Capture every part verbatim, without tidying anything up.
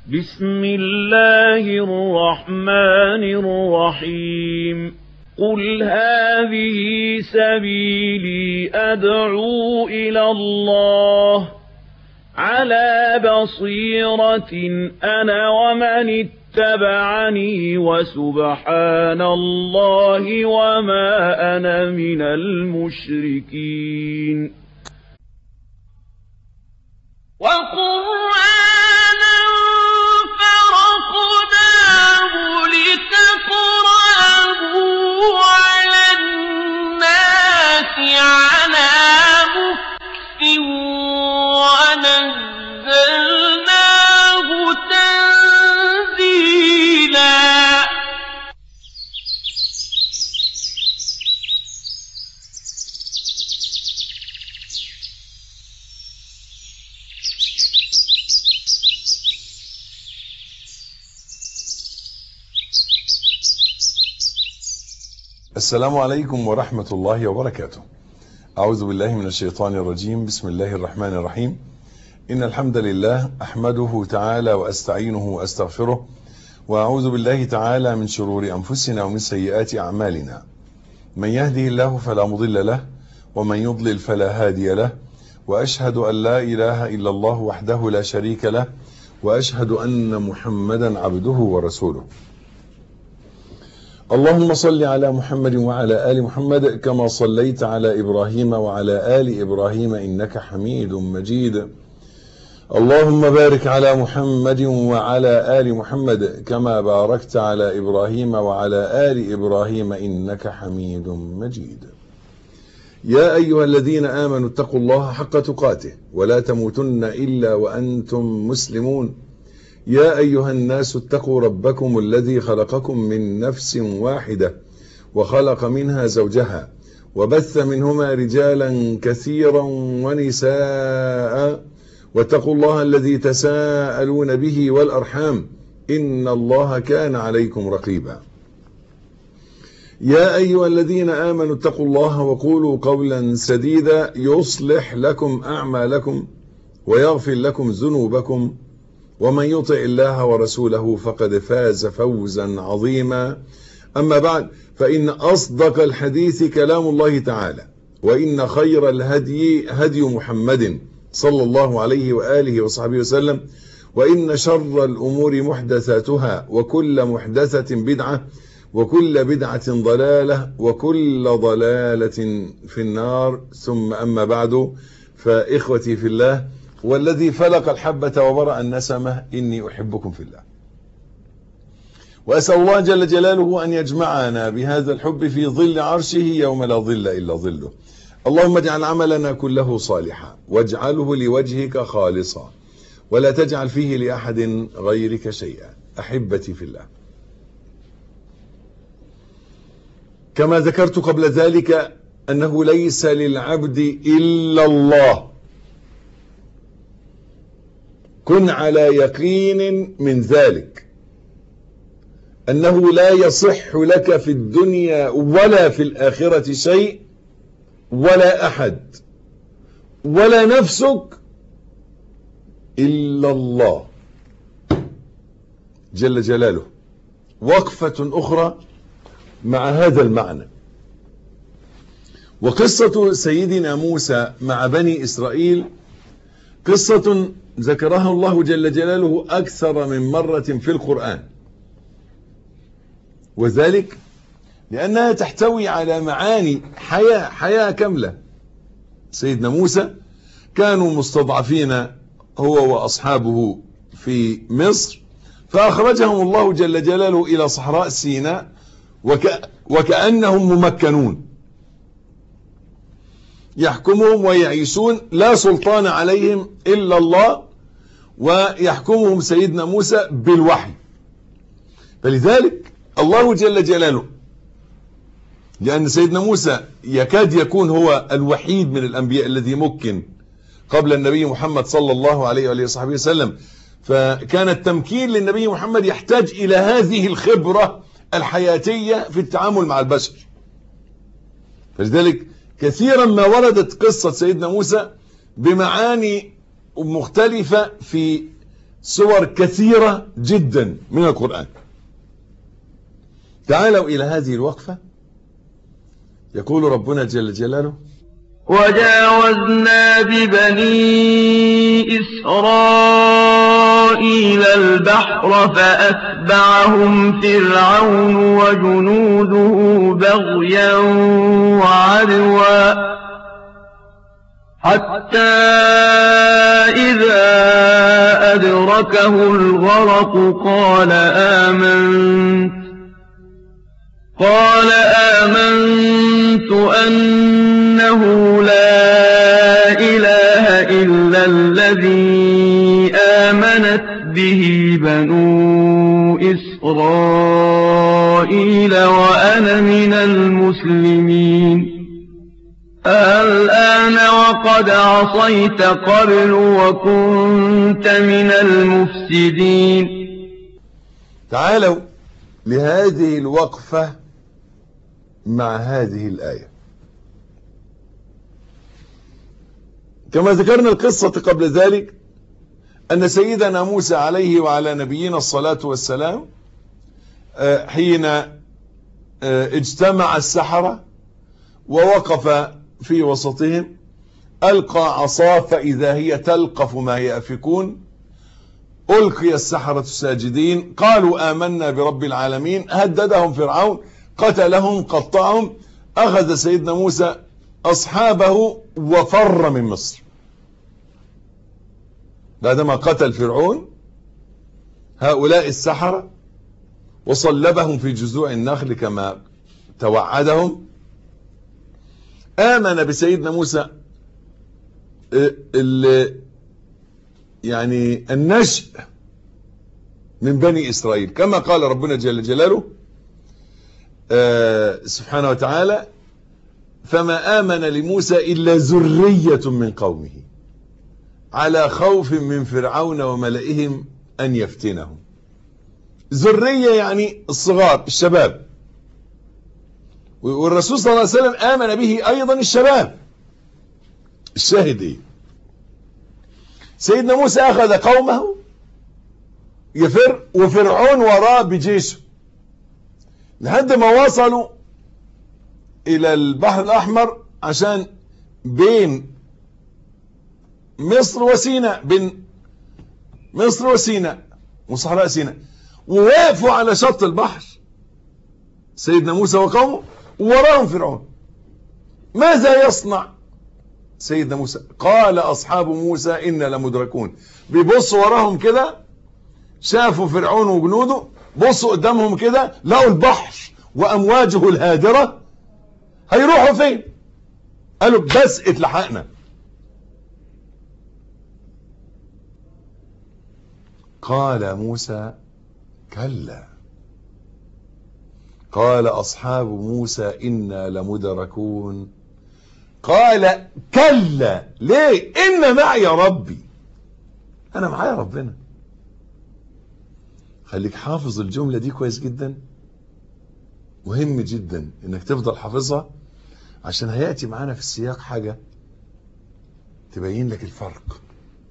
بسم الله الرحمن الرحيم قل هذه سبيلي أدعو إلى الله على بصيرة أنا ومن اتبعني وسبحان الله وما أنا من المشركين وقرآنا فرقناه لتقرأه على الناس على مكث ونزلناه تنزيلا. السلام عليكم ورحمة الله وبركاته. أعوذ بالله من الشيطان الرجيم. بسم الله الرحمن الرحيم. إن الحمد لله أحمده تعالى وأستعينه وأستغفره، وأعوذ بالله تعالى من شرور أنفسنا ومن سيئات أعمالنا. من يهده الله فلا مضل له، ومن يضلل فلا هادي له، وأشهد أن لا إله إلا الله وحده لا شريك له، وأشهد أن محمدا عبده ورسوله. اللهم صل على محمد وعلى آل محمد كما صليت على إبراهيم وعلى آل إبراهيم إنك حميد مجيد. اللهم بارك على محمد وعلى آل محمد كما باركت على إبراهيم وعلى آل إبراهيم إنك حميد مجيد. يا أيها الذين آمنوا اتقوا الله حق تقاته ولا تموتن إلا وأنتم مسلمون. يا أيها الناس اتقوا ربكم الذي خلقكم من نفس واحدة وخلق منها زوجها وبث منهما رجالا كثيرا ونساء، واتقوا الله الذي تساءلون به والأرحام إن الله كان عليكم رقيبا. يا أيها الذين آمنوا اتقوا الله وقولوا قولا سديدا يصلح لكم أعمالكم ويغفر لكم ذنوبكم، ومن يطع الله ورسوله فقد فاز فوزا عظيما. أما بعد، فإن أصدق الحديث كلام الله تعالى، وإن خير الهدي هدي محمد صلى الله عليه وآله وصحبه وسلم، وإن شر الأمور محدثاتها، وكل محدثة بدعة، وكل بدعة ضلالة، وكل ضلالة في النار. ثم أما بعد، فإخوتي في الله والذي فلق الحبة وبرأ النسمة إني أحبكم في الله، وأسأل الله جل جلاله أن يجمعنا بهذا الحب في ظل عرشه يوم لا ظل إلا ظله. اللهم اجعل عملنا كله صالحا، واجعله لوجهك خالصا، ولا تجعل فيه لأحد غيرك شيئا. أحبتي في الله، كما ذكرت قبل ذلك أنه ليس للعبد إلا الله. كن على يقين من ذلك، أنه لا يصح لك في الدنيا ولا في الآخرة شيء، ولا أحد ولا نفسك، إلا الله جل جلاله. وقفة أخرى مع هذا المعنى، وقصة سيدنا موسى مع بني إسرائيل قصة ذكرها الله جل جلاله أكثر من مرة في القرآن، وذلك لأنها تحتوي على معاني حياة حياة كاملة. سيدنا موسى كانوا مستضعفين هو وأصحابه في مصر، فأخرجهم الله جل جلاله إلى صحراء سيناء وك... وكأنهم ممكنون، يحكمهم ويعيشون، لا سلطان عليهم إلا الله، ويحكمهم سيدنا موسى بالوحي. فلذلك الله جل جلاله، لأن سيدنا موسى يكاد يكون هو الوحيد من الأنبياء الذي مكن قبل النبي محمد صلى الله عليه وآله وصحبه وسلم، فكان التمكين للنبي محمد يحتاج إلى هذه الخبرة الحياتية في التعامل مع البشر. فلذلك كثيرا ما وردت قصة سيدنا موسى بمعاني مختلفة في صور كثيرة جدا من القرآن. تعالوا إلى هذه الوقفة. يقول ربنا جل جلاله: وجاوزنا ببني إسرائيل البحر فأتبعهم فرعون وجنوده بغيا وعدوا حتى إذا أدركه الغرق قال آمنت قال آمنت أنه لا إله إلا الذي آمنت به بنو إسرائيل وأنا من المسلمين. الآن وقد عصيت قبل وكنت من المفسدين. تعالوا لهذه الوقفة مع هذه الآية. كما ذكرنا القصة قبل ذلك أن سيدنا موسى عليه وعلى نبينا الصلاة والسلام حين اجتمع السحرة ووقف في وسطهم ألقى عصاه فإذا هي تلقف ما يأفكون. ألقي السحرة ساجدين قالوا آمنا برب العالمين. هددهم فرعون قتلهم قطعهم. أخذ سيدنا موسى أصحابه وفر من مصر بعدما قتل فرعون هؤلاء السحرة وصلبهم في جذوع النخل كما توعدهم. آمن بسيدنا موسى يعني النشء من بني إسرائيل كما قال ربنا جل جلاله سبحانه وتعالى: فما آمن لموسى إلا ذرية من قومه على خوف من فرعون وملئهم أن يفتنهم. ذرية يعني الصغار الشباب، والرسول صلى الله عليه وسلم آمن به أيضا الشباب. الشاهد إيه؟ سيدنا موسى أخذ قومه يفر وفرعون وراه بجيشه لحد ما وصلوا إلى البحر الأحمر، عشان بين مصر وسيناء، بين مصر وسيناء وصحراء سيناء، ووقفوا على شط البحر سيدنا موسى وقومه وراهم فرعون. ماذا يصنع سيدنا موسى؟ قال أصحاب موسى إنا لمدركون. بيبصوا وراهم كده شافوا فرعون وجنوده، بصوا قدامهم كده لقوا البحر وأمواجه الهادرة، هيروحوا فين؟ قالوا بس اتلحقنا. قال موسى كلا. قال أصحاب موسى إنا لمدركون. قال كلا. ليه؟ إن معي ربي. أنا معايا ربنا. خليك حافظ الجملة دي كويس جدا، مهم جدا إنك تفضل حافظها، عشان هيأتي معانا في السياق حاجة تبين لك الفرق.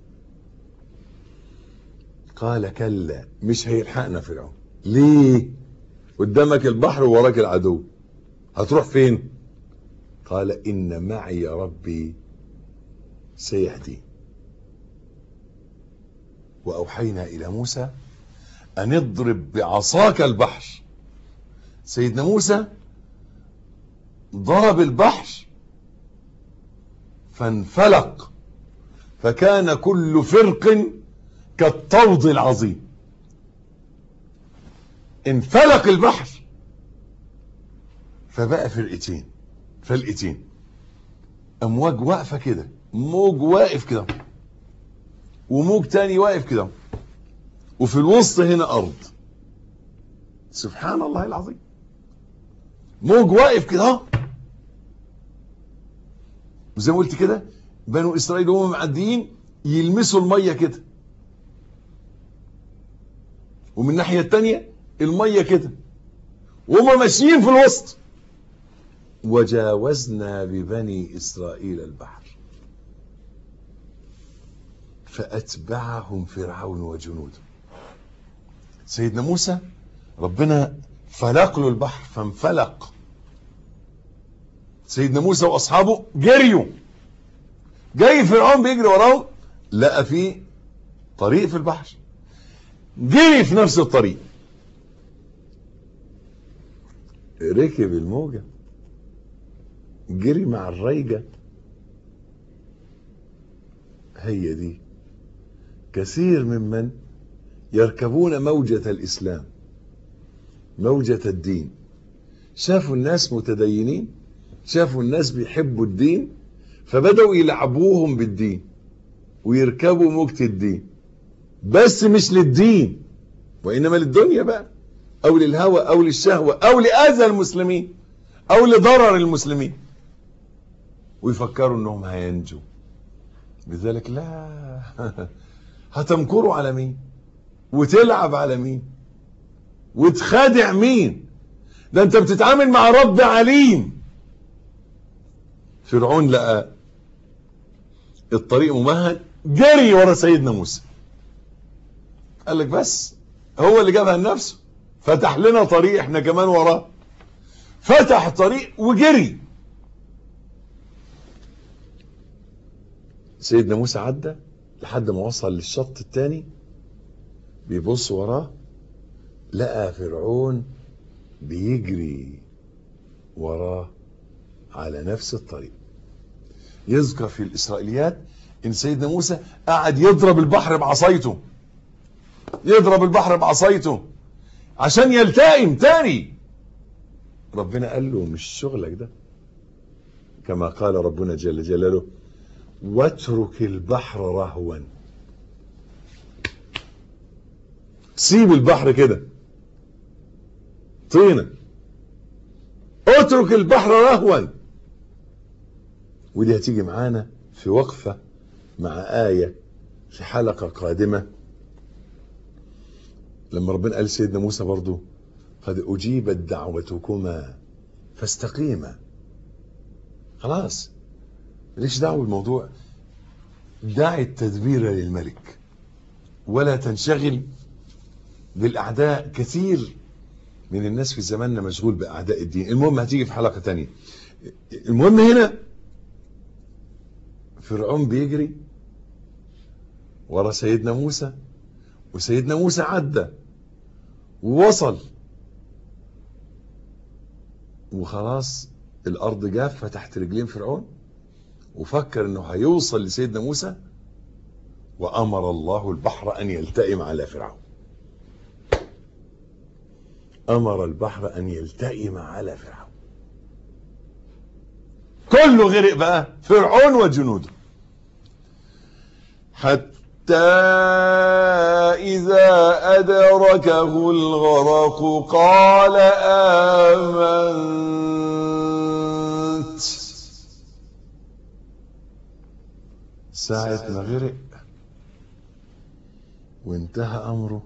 قال كلا، مش هيلحقنا فرعون. ليه؟ قدامك البحر ووراك العدو، هتروح فين؟ قال إن معي ربي سيهدي. وأوحينا إلى موسى أن اضرب بعصاك البحر. سيدنا موسى ضرب البحر فانفلق، فكان كل فرق كالطود العظيم. انفلق البحر فبقى فرقتين فلقتين، امواج واقفه كده، موج واقف كده وموج تاني واقف كده، وفي الوسط هنا ارض. سبحان الله العظيم. موج واقف كده، وزي ما قلت كده بنو اسرائيل وهم معديين يلمسوا الميه كده، ومن الناحيه الثانيه الميه كده، وهم ماشيين في الوسط. وجاوزنا ببني اسرائيل البحر فأتبعهم فرعون وجنوده. سيدنا موسى ربنا فلق له البحر فانفلق، سيدنا موسى وأصحابه جريوا، جاي فرعون بيجري وراهم، لقى فيه طريق في البحر، جري في نفس الطريق، ركب الموجة، جري مع الريجة. هي دي كثير ممن يركبون موجة الإسلام، موجة الدين. شافوا الناس متدينين، شافوا الناس بيحبوا الدين، فبدأوا يلعبوهم بالدين ويركبوا موجة الدين، بس مش للدين وإنما للدنيا بقى، أو للهوى أو للشهوة أو لأذى المسلمين أو لضرر المسلمين، ويفكروا أنهم هينجوا. لذلك لا، هتمكروا على مين وتلعب على مين وتخادع مين؟ ده انت بتتعامل مع رب عليم. فرعون لقى الطريق ممهد، جري ورا سيدنا موسى، قال لك بس هو اللي جابها لنفسه، فتح لنا طريق احنا كمان وراه، فتح طريق وجري. سيدنا موسى عدى لحد ما وصل للشط الثاني، بيبص وراه لقى فرعون بيجري وراه على نفس الطريق. يذكر في الإسرائيليات ان سيدنا موسى قعد يضرب البحر بعصايته، يضرب البحر بعصايته عشان يلتئم تاني. ربنا قال له مش شغلك ده، كما قال ربنا جل جلاله واترك البحر رهوا. سيب البحر كده طينة، اترك البحر رهوا. ودي هتيجي معانا في وقفة مع آية في حلقة قادمة، لما ربنا قال سيدنا موسى برضو قد أجيبت دعوتكما فاستقيما. خلاص ليش دعوة بالموضوع، دع التدبير للملك ولا تنشغل بالأعداء. كثير من الناس في زماننا مشغول بأعداء الدين. المهم هتيجي في حلقة تانية. المهم هنا فرعون بيجري ورا سيدنا موسى، وسيدنا موسى عدى ووصل، وخلاص الأرض جافة تحت رجلين فرعون، وفكر انه هيوصل لسيدنا موسى، وأمر الله البحر أن يلتئم على فرعون. أمر البحر أن يلتئم على فرعون، كله غرق بقى، فرعون وجنوده. حتى إذا أدركه الغرق قال آمنت. ساعة ما غرق وانتهى أمره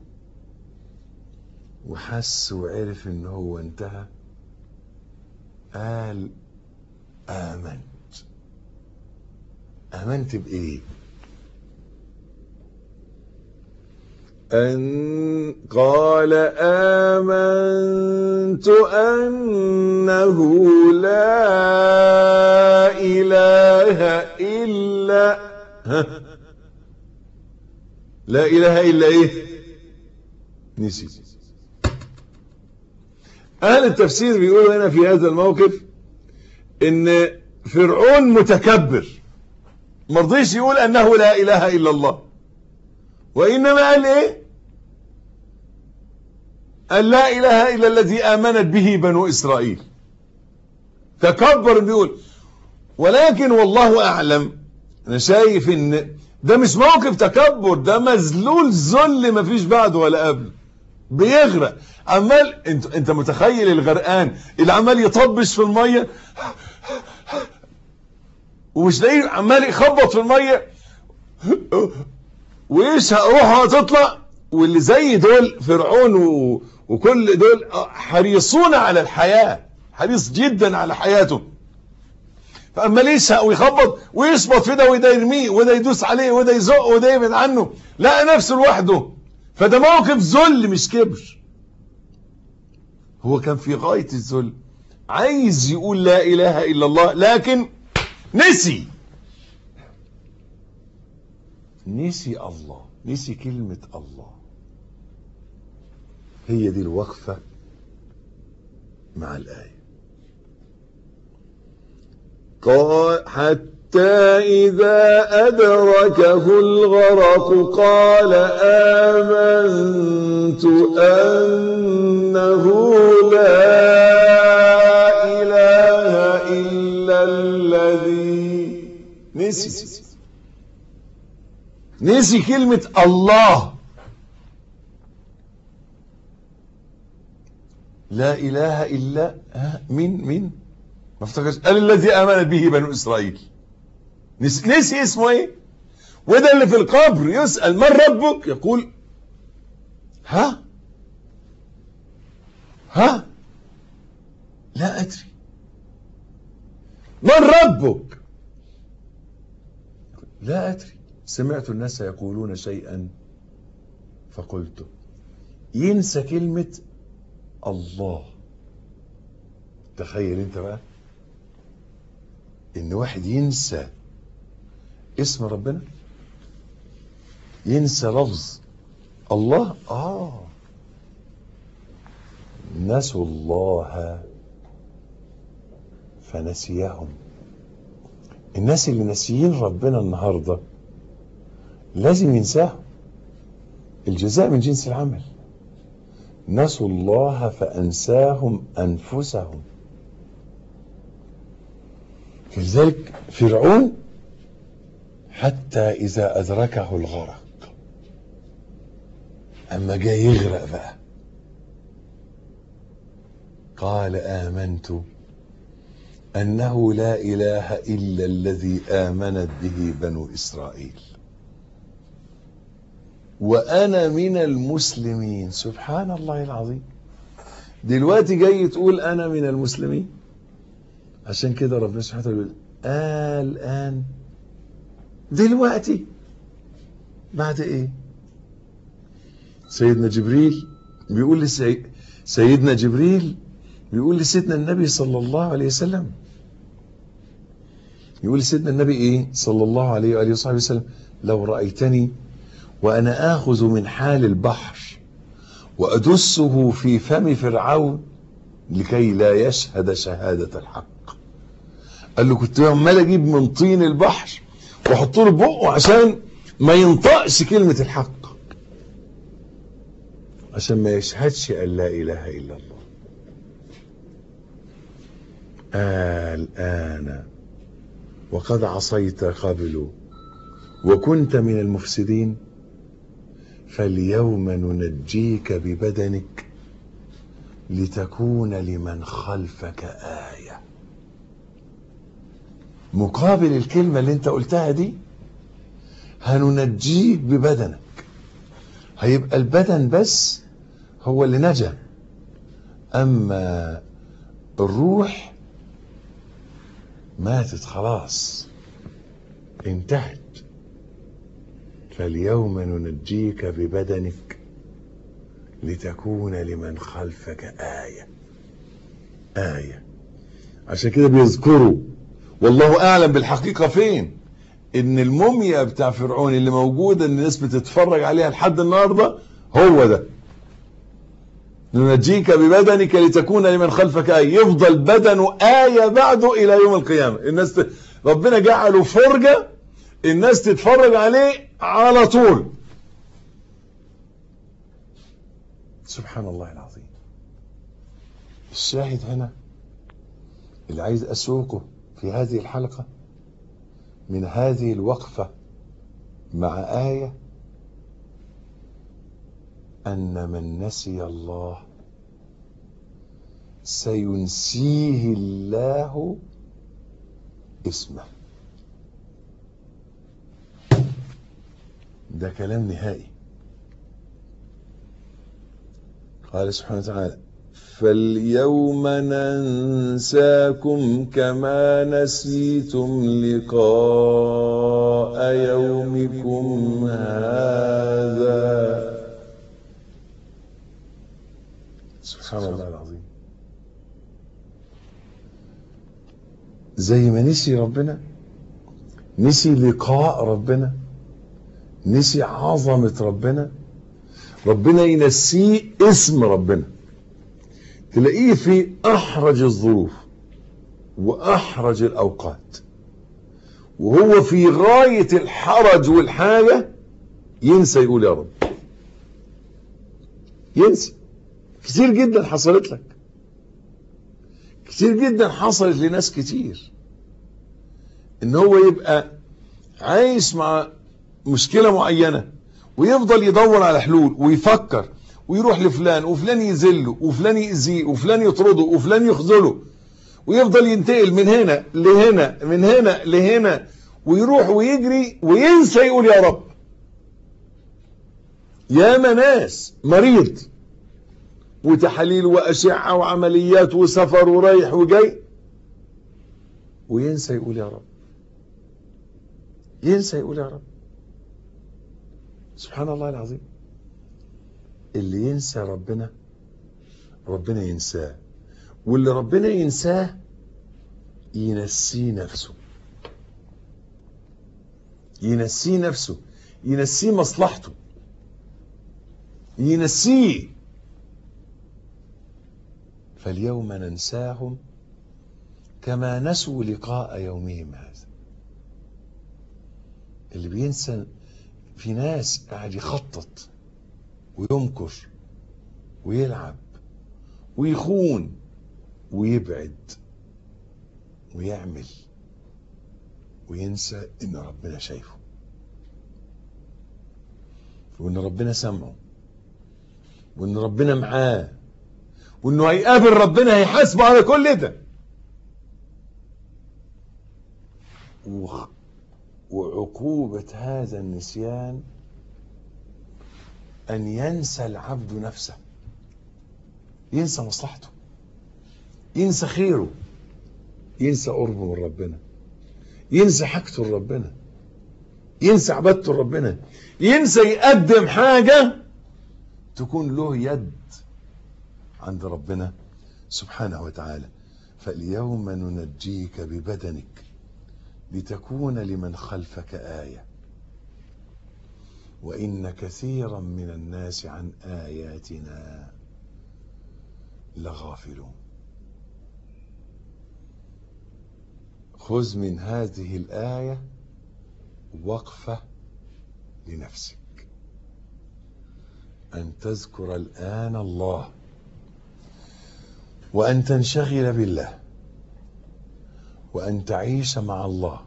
وحس وعرف إن هو انتهى، قال آمنت. آمنت بإيه؟ أن قال آمنت أنه لا إله إلا لا إله إلا إيه؟ نسي. أهل التفسير بيقولوا هنا في هذا الموقف إن فرعون متكبر، مرضيش يقول أنه لا إله إلا الله، وإنما قال إيه؟ قال لا إله إلا الذي آمنت به بنو إسرائيل. تكبر بيقول. ولكن والله أعلم، أنا شايف إن ده مش موقف تكبر، ده مذلول ذل مفيش بعده ولا قبل، بيغرق عمال. انت انت متخيل الغرقان اللي عمال يطبش في الميه ومش لاقي، عمال يخبط في الميه ويشهق روحه هتطلع، واللي زي دول فرعون و... وكل دول حريصون على الحياه، حريص جدا على حياته. فاما يسهق ويخبط ويشبط في ده وده يرميه وده يدوس عليه وده يزق وده يبعد عنه، لقى نفسه لوحده. فده موقف ذل مش كبر. هو كان في غاية الذل، عايز يقول لا اله الا الله، لكن نسي نسي الله، نسي كلمة الله. هي دي الوقفة مع الآية. قال حتى إذا أدركه الغرق قال آمنت أنه لا إله إلا الذي نسي نسي كلمة الله. لا إله إلا مين مين ما افتكرش. قال الذي آمنت به بنو إسرائيل. نسي, نسي اسمه ايه. وده اللي في القبر يسأل من ربك يقول ها ها لا أدري. من ربك؟ لا أدري، سمعت الناس يقولون شيئا فقلته. ينسى كلمة الله. تخيل انت بقى ان واحد ينسى اسم ربنا، ينسى لفظ الله. اه نسوا الله فنسيهم. الناس اللي ناسيين ربنا النهارده لازم ينساهم. الجزاء من جنس العمل. نسوا الله فأنساهم أنفسهم. لذلك فرعون حتى إذا أدركه الغرق، أما جاي يغرق بقى، قال آمنت أنه لا إله إلا الذي آمنت به بنو إسرائيل وأنا من المسلمين. سبحان الله العظيم. دلوقتي جاي تقول أنا من المسلمين. عشان كده ربنا سبحانه وتعالى يقول آه الآن، دلوقتي، بعد إيه؟ سيدنا جبريل بيقول لسي... سيدنا جبريل بيقول لسيدنا النبي صلى الله عليه وسلم، يقول لسيدنا النبي إيه صلى الله عليه وآله وصحبه وسلم: لو رأيتني وأنا آخذ من حال البحر وأدسه في فم فرعون لكي لا يشهد شهادة الحق. قال له كنت عمال أجيب من طين البحر وأحط له بقه عشان ما ينطقش كلمة الحق، عشان ما يشهدش أن لا إله إلا الله. آه الآن وقد عصيت قبل وكنت من المفسدين فاليوم ننجيك ببدنك لتكون لمن خلفك آية. مقابل الكلمة اللي انت قلتها دي هننجيك ببدنك. هيبقى البدن بس هو اللي نجا، اما الروح ماتت خلاص، انتهت. فاليوم ننجيك ببدنك لتكون لمن خلفك آية. آية. عشان كده بيذكروا، والله أعلم بالحقيقة فين، إن الموميا بتاع فرعون اللي موجودة إن الناس بتتفرج عليها لحد النهاردة هو ده. ننجيك ببدنك لتكون لمن خلفك آية. يفضل بدنه آية بعده إلى يوم القيامة. الناس ت... ربنا جعله فرجة الناس تتفرج عليه على طول. سبحان الله العظيم. الشاهد هنا اللي عايز أسوقه في هذه الحلقة من هذه الوقفة مع آية، أن من نسي الله سينسيه الله اسمه. ده كلام نهائي. قال سبحانه وتعالى: فاليوم ننساكم كما نسيتم لقاء يومكم هذا. سبحان الله العظيم. زي ما نسي ربنا، نسي لقاء ربنا، نسي عظمة ربنا، ربنا ينسيه اسم ربنا. تلاقيه في أحرج الظروف وأحرج الأوقات وهو في غاية الحرج والحاجة ينسى يقول يا رب. ينسى. كتير جدا حصلت لك، كتير جدا حصلت لناس كتير، ان هو يبقى عايش مع مشكلة معينة ويفضل يدور على حلول ويفكر ويروح لفلان وفلان يذله وفلان يأذيه وفلان يطرده وفلان يخذله، ويفضل ينتقل من هنا لهنا من هنا لهنا ويروح ويجري وينسى يقول يا رب. ياما ناس مريض وتحاليل وأشعة وعمليات وسفر ورايح وجاي وينسى يقول يا رب، ينسى يقول يا رب. سبحان الله العظيم. اللي ينسى ربنا ربنا ينساه، واللي ربنا ينساه ينسيه نفسه، ينسيه نفسه، ينسيه مصلحته، ينسيه. فاليوم ننساهم كما نسوا لقاء يومهم هذا. اللي بينسى، في ناس قاعد يخطط ويمكر ويلعب ويخون ويبعد ويعمل وينسى ان ربنا شايفه وان ربنا سمعه وان ربنا معاه وانه هيقابل ربنا هيحاسبه على كل ده. وعقوبة هذا النسيان أن ينسى العبد نفسه، ينسى مصلحته، ينسى خيره، ينسى قربه من ربنا، ينسى حاجته لربنا، ينسى عبادته لربنا، ينسى يقدم حاجة تكون له يد عند ربنا سبحانه وتعالى. فاليوم ننجيك ببدنك لتكون لمن خلفك آية وإن كثيرا من الناس عن آياتنا لغافلون. خذ من هذه الآية وقفة لنفسك، أن تذكر الآن الله وأن تنشغل بالله وأن تعيش مع الله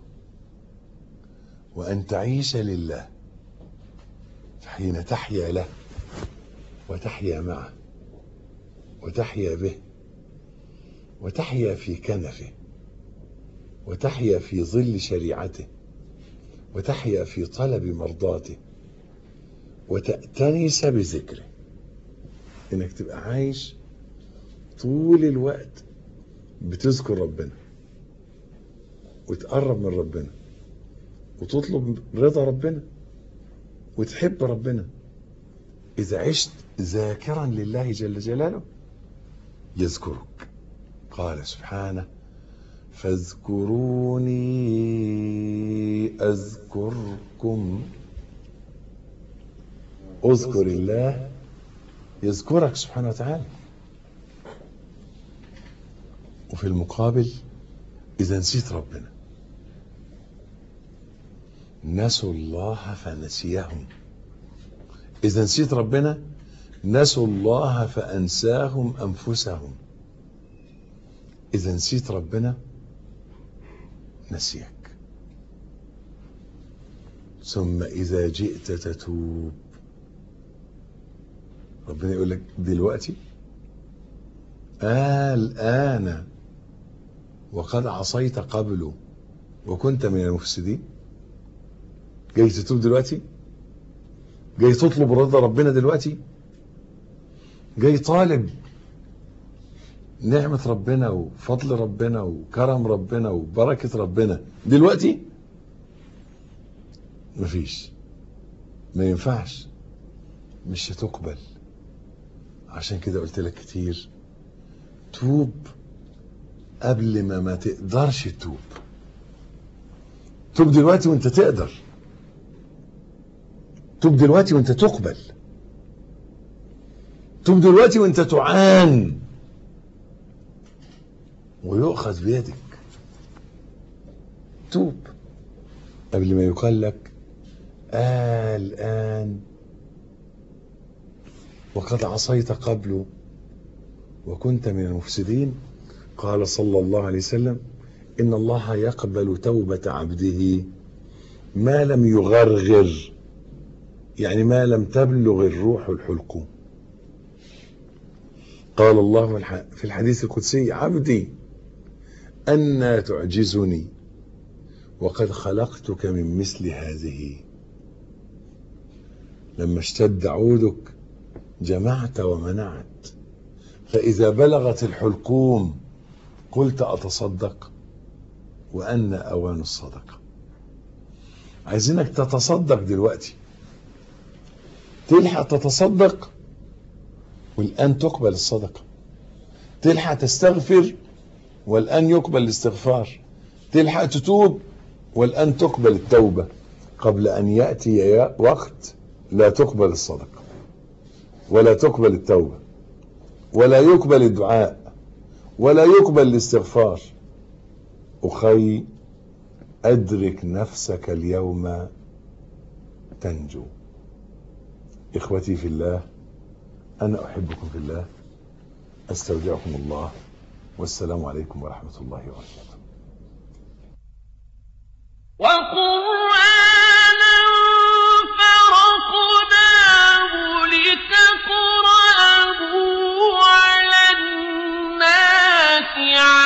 وأن تعيش لله. حين تحيا له وتحيا معه وتحيا به وتحيا في كنفه وتحيا في ظل شريعته وتحيا في طلب مرضاته وتأتنس بذكره. انك تبقى عايش طول الوقت بتذكر ربنا وتقرب من ربنا وتطلب رضا ربنا وتحب ربنا. إذا عشت ذاكرا لله جل جلاله يذكرك. قال سبحانه فاذكروني أذكركم. اذكر الله يذكرك سبحانه وتعالى. وفي المقابل إذا نسيت ربنا نسوا الله فنسيهم. إذا نسيت ربنا نسوا الله فأنساهم أنفسهم. إذا نسيت ربنا نسيك. ثم إذا جئت تتوب ربنا يقول لك دلوقتي آه الآن وقد عصيت قبله وكنت من المفسدين. جاي تتوب دلوقتي؟ جاي تطلب رضا ربنا دلوقتي؟ جاي طالب نعمة ربنا وفضل ربنا وكرم ربنا وبركة ربنا دلوقتي مفيش، ما ينفعش، مش هتقبل. عشان كده قلت لك كتير، توب قبل ما ما تقدرش تتوب. توب دلوقتي وانت تقدر، توب دلوقتي وانت تقبل، توب دلوقتي وانت تعان ويؤخذ بيدك. توب قبل ما يقال لك آه الآن وقد عصيت قبل وكنت من المفسدين. قال صلى الله عليه وسلم: إن الله يقبل توبة عبده ما لم يغرغر، يعني ما لم تبلغ الروح الحلقوم. قال الله في الحديث القدسي: عبدي أنى تعجزني وقد خلقتك من مثل هذه. لما اشتد عودك جمعت ومنعت، فإذا بلغت الحلقوم قلت أتصدق وأن أوان الصدقة. عايزينك تتصدق دلوقتي، تلحق تتصدق والآن تقبل الصدقة، تلحق تستغفر والآن يقبل الاستغفار، تلحق تتوب والآن تقبل التوبة، قبل أن يأتي وقت لا تقبل الصدقة ولا تقبل التوبة ولا يقبل الدعاء ولا يقبل الاستغفار. أخي، أدرك نفسك اليوم تنجو. إخوتي في الله، أنا أحبكم في الله، أستودعكم الله، والسلام عليكم ورحمة الله وبركاته. وقرآنا فرقناه لتقرأه على الناس